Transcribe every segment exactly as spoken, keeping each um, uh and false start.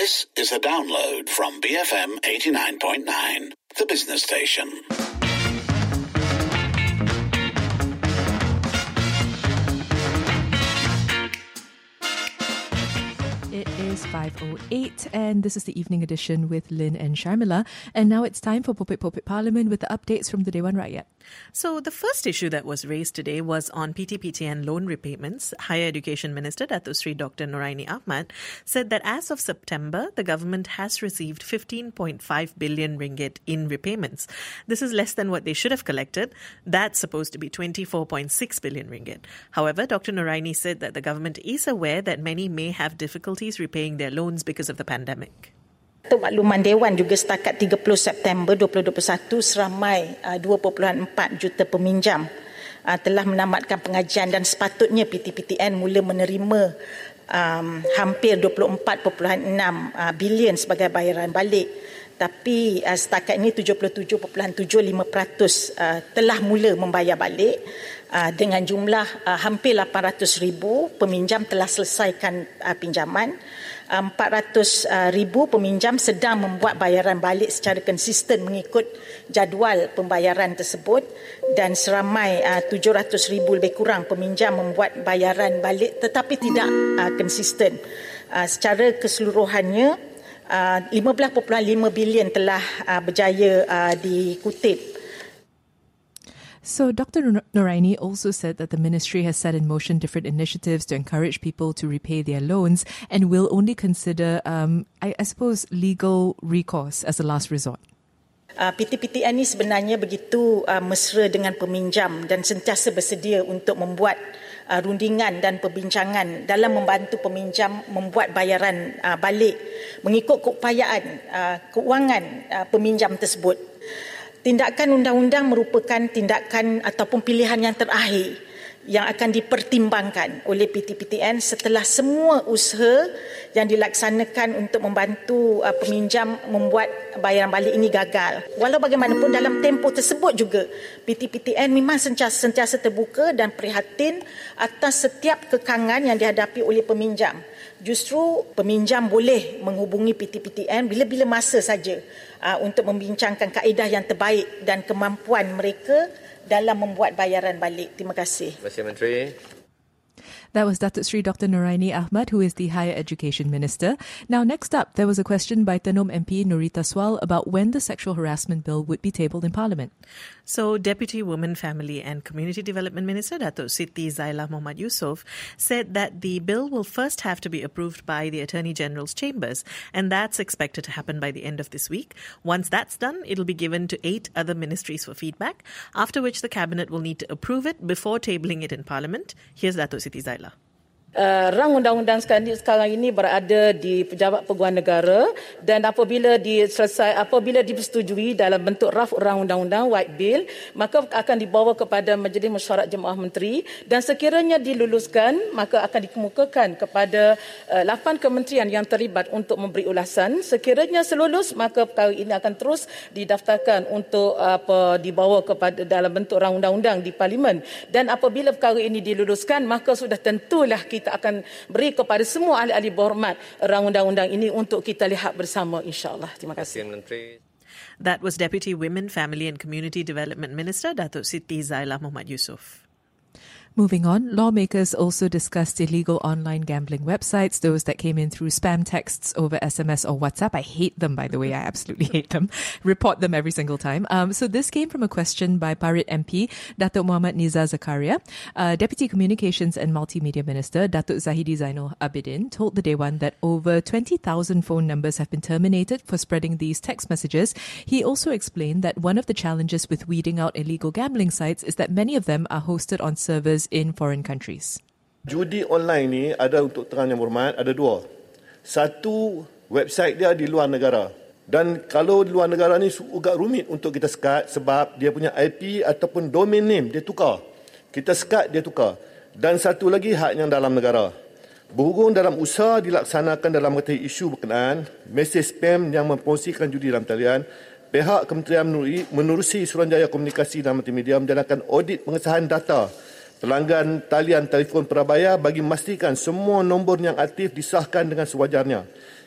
This is a download from B F M eighty-nine point nine, the business station. It is five oh eight and this is the evening edition with Lynn and Sharmila. And now it's time for Popit Popit Parliament with the updates from the Dewan Rakyat. So the first issue that was raised today was on P T P T N loan repayments. Higher Education Minister Datuk Seri Doctor Noraini Ahmad said that as of September, the government has received fifteen point five billion ringgit in repayments. This is less than what they should have collected. That's supposed to be twenty-four point six billion ringgit. However, Doctor Noraini said that the government is aware that many may have difficulties repaying their loans because of the pandemic. Untuk makluman Dewan juga setakat tiga puluh September dua ribu dua puluh satu seramai uh, dua perpuluhan empat juta peminjam uh, telah menamatkan pengajian dan sepatutnya P T P T N mula menerima um, hampir dua puluh empat perpuluhan enam uh, bilion sebagai bayaran balik. Tapi uh, setakat ini tujuh puluh tujuh perpuluhan tujuh lima peratus uh, telah mula membayar balik uh, dengan jumlah uh, hampir lapan ratus ribu peminjam telah selesaikan uh, pinjaman. empat ratus ribu peminjam sedang membuat bayaran balik secara konsisten mengikut jadual pembayaran tersebut dan seramai tujuh ratus ribu lebih kurang peminjam membuat bayaran balik tetapi tidak konsisten. Secara keseluruhannya lima belas perpuluhan lima bilion telah berjaya dikutip. So Doctor Noraini also said that the ministry has set in motion different initiatives to encourage people to repay their loans and will only consider, um, I, I suppose, legal recourse as a last resort. Uh, P T P T N ini sebenarnya begitu uh, mesra dengan peminjam dan sentiasa bersedia untuk membuat uh, rundingan dan perbincangan dalam membantu peminjam membuat bayaran uh, balik mengikut keupayaan uh, keuangan uh, peminjam tersebut. Tindakan undang-undang merupakan tindakan ataupun pilihan yang terakhir yang akan dipertimbangkan oleh P T P T N setelah semua usaha yang dilaksanakan untuk membantu uh, peminjam membuat bayaran balik ini gagal. Walau bagaimanapun dalam tempoh tersebut juga P T P T N memang sentiasa, sentiasa terbuka dan prihatin atas setiap kekangan yang dihadapi oleh peminjam. Justru peminjam boleh menghubungi P T P T N bila-bila masa saja uh, untuk membincangkan kaedah yang terbaik dan kemampuan mereka dalam membuat bayaran balik. Terima kasih. Terima kasih Menteri. That was Datuk Seri Doctor Noraini Ahmad, who is the Higher Education Minister. Now, next up, there was a question by Tenom M P Nurita Swal about when the Sexual Harassment Bill would be tabled in Parliament. So, Deputy Women, Family and Community Development Minister Datuk Siti Zailah Mohamad Yusof said that the bill will first have to be approved by the Attorney General's chambers, and that's expected to happen by the end of this week. Once that's done, it'll be given to eight other ministries for feedback, after which the Cabinet will need to approve it before tabling it in Parliament. Here's Datuk Siti Zailah. Uh, rang undang-undang sekarang ini berada di Pejabat Peguam Negara dan apabila diselesai apabila disetujui dalam bentuk raf rang undang-undang white bill maka akan dibawa kepada Majlis Mesyuarat Jemaah Menteri dan sekiranya diluluskan maka akan dikemukakan kepada uh, lapan kementerian yang terlibat untuk memberi ulasan. Sekiranya selulus maka perkara ini akan terus didaftarkan untuk uh, apa dibawa kepada dalam bentuk rang undang-undang di Parlimen dan apabila perkara ini diluluskan maka sudah tentulah kita kita akan beri kepada semua ahli-ahli berhormat rang undang-undang ini untuk kita lihat bersama insya-Allah. Terima kasih. That was Deputy Women, Family and Community Development Minister Datuk Siti Zailah Mohamad Yusof. Moving on, lawmakers also discussed illegal online gambling websites, those that came in through spam texts over S M S or WhatsApp. I hate them, by the way. I absolutely hate them. Report them every single time. Um, so this came from a question by Parit M P, Datuk Muhammad Nizar Zakaria. Uh, Deputy Communications and Multimedia Minister, Datuk Zahidi Zainul Abidin, told the Dewan that over twenty thousand phone numbers have been terminated for spreading these text messages. He also explained that one of the challenges with weeding out illegal gambling sites is that many of them are hosted on servers in foreign countries. Judi online ni ada untuk terang yang berhormat, ada dua. Satu, website dia di luar negara. Dan kalau di luar negara ni agak rumit untuk kita sekat sebab dia punya I P ataupun domain name dia tukar. Kita sekat, dia tukar. Dan satu lagi hak yang dalam negara. Berhubung dalam usaha dilaksanakan dalam mengenai isu berkenaan, mesej spam yang mempromosikan judi dalam talian, pihak Kementerian menerusi Suruhanjaya Komunikasi dan Multimedia menjalankan audit pengesahan data pelanggan talian telefon Parabaya bagi memastikan semua nombor yang aktif disahkan dengan sewajarnya.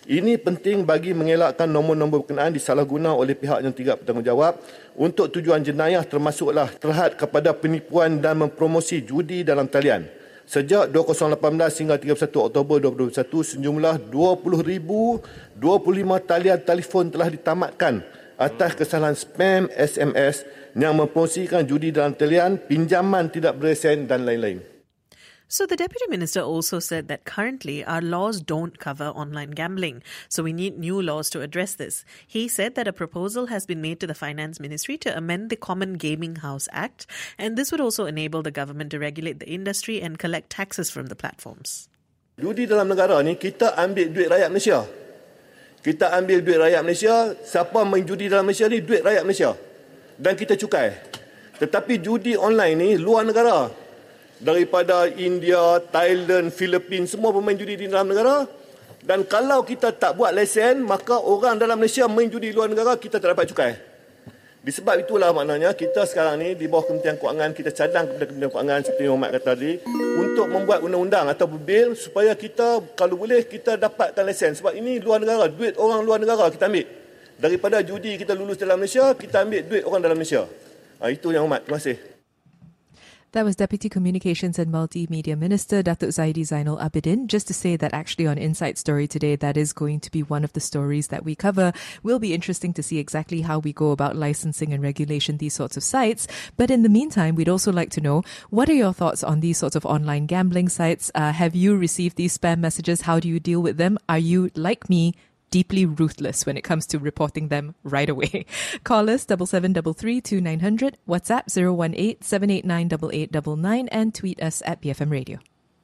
Ini penting bagi mengelakkan nombor-nombor berkenaan disalahguna oleh pihak yang tidak bertanggungjawab untuk tujuan jenayah termasuklah terhad kepada penipuan dan mempromosi judi dalam talian. Sejak dua ribu lapan belas hingga tiga puluh satu Oktober dua ribu dua puluh satu, sejumlah dua puluh ribu dua puluh lima talian telefon telah ditamatkan atas kesalahan spam S M S yang mempromosikan judi dalam talian, pinjaman tidak berlesen dan lain-lain. So the Deputy Minister also said that currently our laws don't cover online gambling, so we need new laws to address this. He said that a proposal has been made to the Finance Ministry to amend the Common Gaming House Act, and this would also enable the government to regulate the industry and collect taxes from the platforms. Judi dalam negara ni, kita ambil duit rakyat Malaysia. Kita ambil duit rakyat Malaysia, siapa main judi dalam Malaysia ni, duit rakyat Malaysia. Dan kita cukai. Tetapi judi online ni, luar negara. Daripada India, Thailand, Filipina, semua pemain judi di dalam negara. Dan kalau kita tak buat lesen, maka orang dalam Malaysia main judi di luar negara, kita tak dapat cukai. Disebab itulah maknanya kita sekarang ni di bawah Kementerian Kewangan, kita cadang kepada Kementerian Kewangan seperti yang Muhammad kata tadi, untuk membuat undang-undang atau bil supaya kita kalau boleh kita dapatkan lesen. Sebab ini luar negara, duit orang luar negara kita ambil. Daripada judi kita lulus dalam Malaysia, kita ambil duit orang dalam Malaysia. Ha, itu yang Muhammad. Terima kasih. That was Deputy Communications and Multimedia Minister Datuk Zaidi Zainal Abidin. Just to say that actually on Inside Story today, that is going to be one of the stories that we cover. Will be interesting to see exactly how we go about licensing and regulation these sorts of sites. But in the meantime, we'd also like to know, what are your thoughts on these sorts of online gambling sites? Uh, have you received these spam messages? How do you deal with them? Are you, like me, deeply ruthless when it comes to reporting them right away? Call us double seven double three two nine hundred, WhatsApp zero one eight seven eight nine eight eight nine nine, and tweet us at B F M Radio.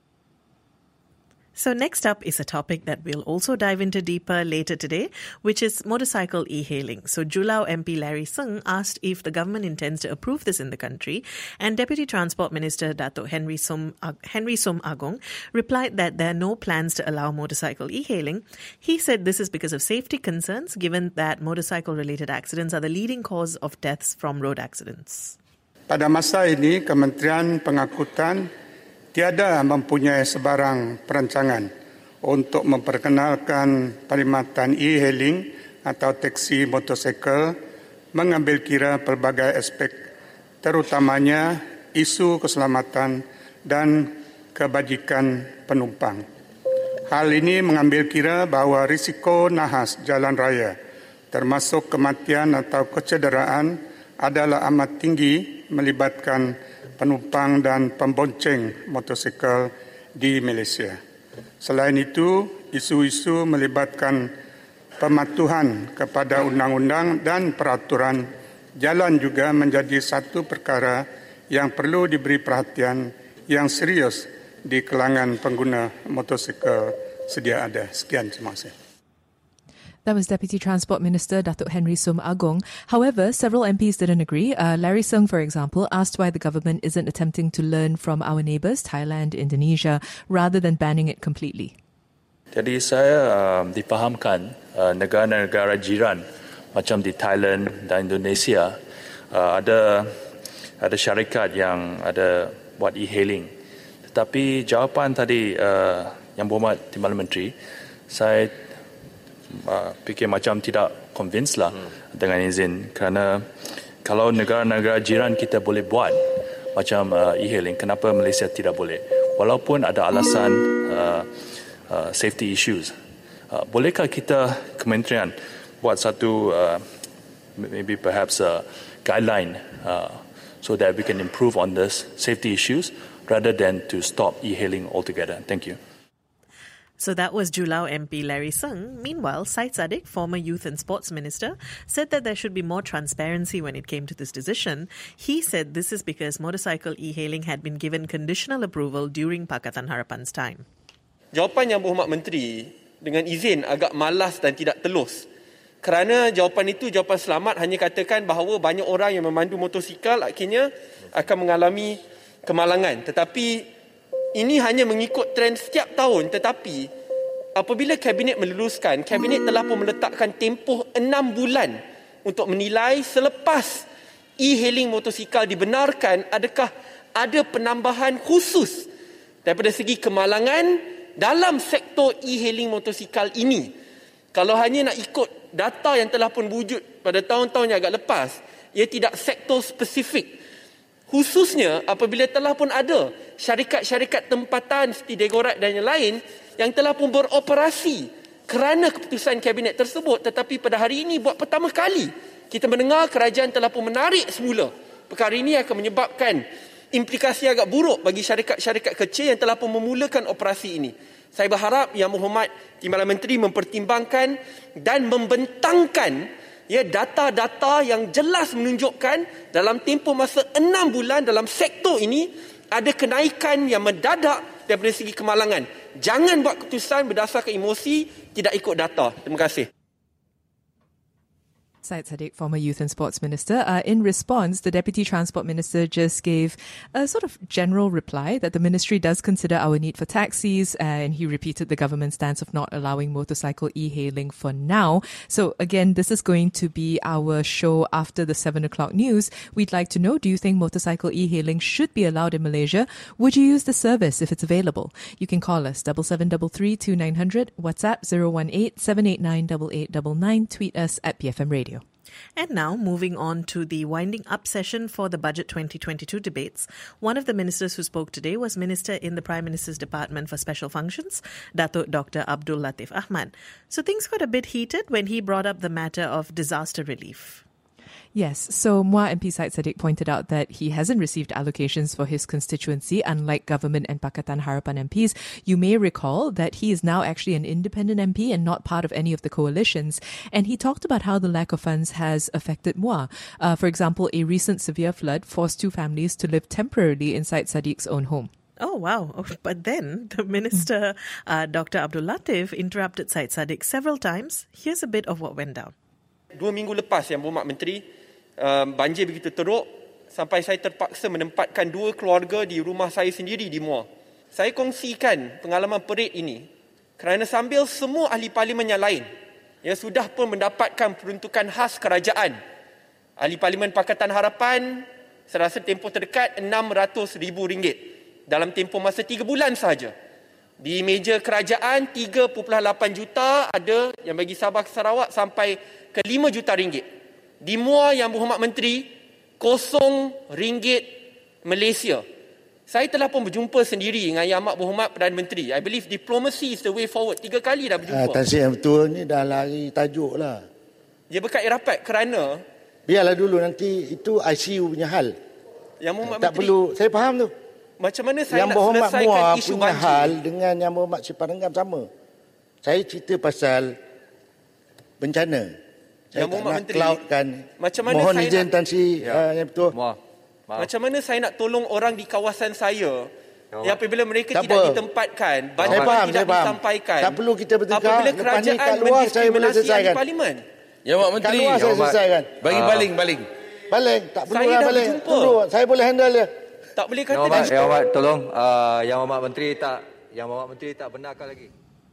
So next up is a topic that we'll also dive into deeper later today, which is motorcycle e-hailing. So Julao M P Larry Sung asked if the government intends to approve this in the country, and Deputy Transport Minister Dato Henry Som, uh, Henry Som Agong replied that there are no plans to allow motorcycle e-hailing. He said this is because of safety concerns, given that motorcycle-related accidents are the leading cause of deaths from road accidents. Pada masa ini, Kementerian Pengangkutan tiada mempunyai sebarang perancangan untuk memperkenalkan perkhidmatan e-hailing atau taksi motosikal mengambil kira pelbagai aspek, terutamanya isu keselamatan dan kebajikan penumpang. Hal ini mengambil kira bahawa risiko nahas jalan raya, termasuk kematian atau kecederaan, adalah amat tinggi melibatkan penumpang dan pembonceng motosikal di Malaysia. Selain itu, isu-isu melibatkan pematuhan kepada undang-undang dan peraturan jalan juga menjadi satu perkara yang perlu diberi perhatian yang serius di kalangan pengguna motosikal sedia ada. Sekian, terima kasih. That was Deputy Transport Minister Datuk Henry Som Agong. However, several M Ps didn't agree. Uh, Larry Sung, for example, asked why the government isn't attempting to learn from our neighbours, Thailand, Indonesia, rather than banning it completely. Jadi saya uh, dipahamkan uh, negara-negara jiran macam di Thailand dan Indonesia uh, ada ada syarikat yang ada buat e-hailing. Tetapi jawapan tadi uh, yang berhormat Timbalan Menteri, saya Uh, fikir macam tidak convince lah hmm. dengan izin, kerana kalau negara-negara jiran kita boleh buat macam uh, e-hailing, kenapa Malaysia tidak boleh? Walaupun ada alasan uh, uh, safety issues, uh, bolehkah kita kementerian buat satu uh, maybe perhaps a guideline uh, so that we can improve on this safety issues rather than to stop e-hailing altogether? Thank you. So that was Julao M P Larry Sung. Meanwhile, Syed Saddiq, former Youth and Sports Minister, said that there should be more transparency when it came to this decision. He said this is because motorcycle e-hailing had been given conditional approval during Pakatan Harapan's time. Jawapan Yang Berhormat Menteri dengan izin agak malas dan tidak telus. Kerana jawapan itu jawapan selamat hanya katakan bahawa banyak orang yang memandu motosikal akhirnya akan mengalami kemalangan. Tetapi ini hanya mengikut trend setiap tahun, tetapi apabila Kabinet meluluskan, Kabinet telah pun meletakkan tempoh enam bulan untuk menilai selepas e-hailing motosikal dibenarkan, adakah ada penambahan khusus daripada segi kemalangan dalam sektor e-hailing motosikal ini. Kalau hanya nak ikut data yang telah pun wujud pada tahun-tahun yang agak lepas, ia tidak sektor spesifik. Khususnya apabila telah pun ada syarikat-syarikat tempatan seperti Degorat dan yang lain yang telah pun beroperasi kerana keputusan kabinet tersebut, tetapi pada hari ini buat pertama kali kita mendengar kerajaan telah pun menarik semula. Perkara ini akan menyebabkan implikasi agak buruk bagi syarikat-syarikat kecil yang telah pun memulakan operasi ini. Saya berharap Yang Berhormat Timbalan Menteri mempertimbangkan dan membentangkan ya data-data yang jelas menunjukkan dalam tempoh masa enam bulan dalam sektor ini ada kenaikan yang mendadak daripada segi kemalangan. Jangan buat keputusan berdasarkan emosi, tidak ikut data. Terima kasih. Syed Saddiq, former Youth and Sports Minister. Uh, in response, the Deputy Transport Minister just gave a sort of general reply that the ministry does consider our need for taxis, uh, and he repeated the government's stance of not allowing motorcycle e-hailing for now. So again, this is going to be our show after the seven o'clock news. We'd like to know, do you think motorcycle e-hailing should be allowed in Malaysia? Would you use the service if it's available? You can call us, double seven double three two nine hundred, WhatsApp zero one eight seven eight nine eight eight nine nine, tweet us at B F M Radio. And now, moving on to the winding up session for the Budget twenty twenty-two debates. One of the ministers who spoke today was Minister in the Prime Minister's Department for Special Functions, Datuk Doctor Abdul Latif Ahmad. So things got a bit heated when he brought up the matter of disaster relief. Yes, so M W A M P Syed Saddiq pointed out that he hasn't received allocations for his constituency, unlike Government and Pakatan Harapan M Ps. You may recall that he is now actually an independent M P and not part of any of the coalitions. And he talked about how the lack of funds has affected M W A. Uh, for example, a recent severe flood forced two families to live temporarily inside Saddiq's own home. Oh, wow. But then the Minister, uh, Doctor Abdul Latif, interrupted Syed Saddiq several times. Here's a bit of what went down. Dua minggu lepas Yang Berhormat Menteri, uh, banjir begitu teruk sampai saya terpaksa menempatkan dua keluarga di rumah saya sendiri di M W A. Saya kongsikan pengalaman perit ini kerana sambil semua ahli parlimen yang lain yang sudah pun mendapatkan peruntukan khas kerajaan, ahli parlimen Pakatan Harapan serasa tempoh terdekat enam ratus ribu ringgit dalam tempoh masa tiga bulan sahaja. Di meja kerajaan tiga perpuluhan lapan juta, ada yang bagi Sabah ke Sarawak sampai ke lima juta ringgit. Di M W A Yang Berhormat Menteri, kosong ringgit Malaysia. Saya telah pun berjumpa sendiri dengan Yang Amat Berhormat Perdana Menteri. I believe diplomacy is the way forward. Tiga kali dah berjumpa. Ah, Tan Sri yang betul ni dah lari tajuk lah. Dia berkat rapat kerana... Biarlah dulu, nanti itu I C U punya hal. Yang Berhormat tak Menteri... perlu, saya faham tu. Macam mana saya yang nak selesaikan isu punya banjir? hal dengan Yang Berhormat Sri Padanggam sama. Saya cerita pasal bencana. Saya Yang Berhormat Menteri, cloudkan. Macam mana mohon saya izin nak, Tan Sri ya. uh, yang betul. Maaf. Macam mana saya nak tolong orang di kawasan saya yang apabila mereka tak tidak apa. ditempatkan, bantuan saya faham, tidak saya faham. disampaikan. Tak perlu kita bertukar. Apabila Lepas kerajaan ni kat luar saya boleh selesaikan. parlimen. Ya, Mak Menteri. Kat luar saya selesaikan. Bagi baling, baling. Baling, tak perlu Saya lah dah baling. berjumpa. Tunggu, saya boleh handle dia. Tak boleh kata Yang Berhormat, dia- Yang Berhormat, tolong uh, Yang Berhormat Menteri tak Yang Berhormat Menteri tak benarkan lagi.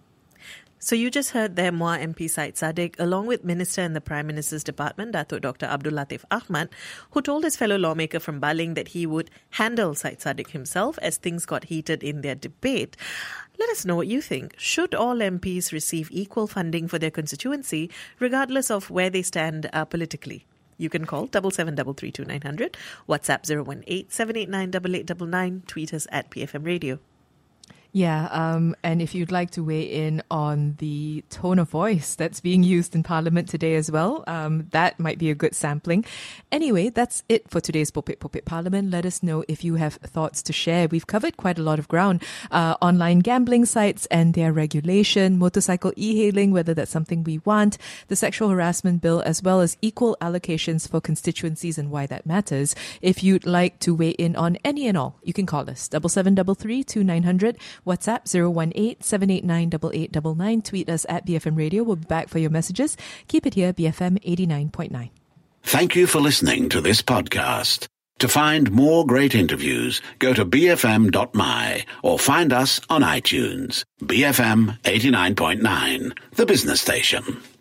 So you just heard there M W A M P Syed Saddiq, along with Minister in the Prime Minister's Department, Datuk Doctor Abdul Latif Ahmad, who told his fellow lawmaker from Baling that he would handle Syed Saddiq himself as things got heated in their debate. Let us know what you think. Should all M Ps receive equal funding for their constituency, regardless of where they stand uh, politically? You can call double seven double three two nine hundred, WhatsApp zero one eight seven eight nine eight eight nine nine, tweet us at P F M Radio. Yeah, um, and if you'd like to weigh in on the tone of voice that's being used in Parliament today as well, um, that might be a good sampling. Anyway, that's it for today's Popit Popit Parliament. Let us know if you have thoughts to share. We've covered quite a lot of ground. Uh, online gambling sites and their regulation, motorcycle e-hailing, whether that's something we want, the sexual harassment bill, as well as equal allocations for constituencies and why that matters. If you'd like to weigh in on any and all, you can call us, double seven double three two nine hundred, WhatsApp zero one eight seven eight nine eight eight nine nine. Tweet us at B F M Radio. We'll be back for your messages. Keep it here, B F M eighty-nine point nine. Thank you for listening to this podcast. To find more great interviews, go to b f m dot m y or find us on iTunes. B F M eighty-nine point nine, the business station.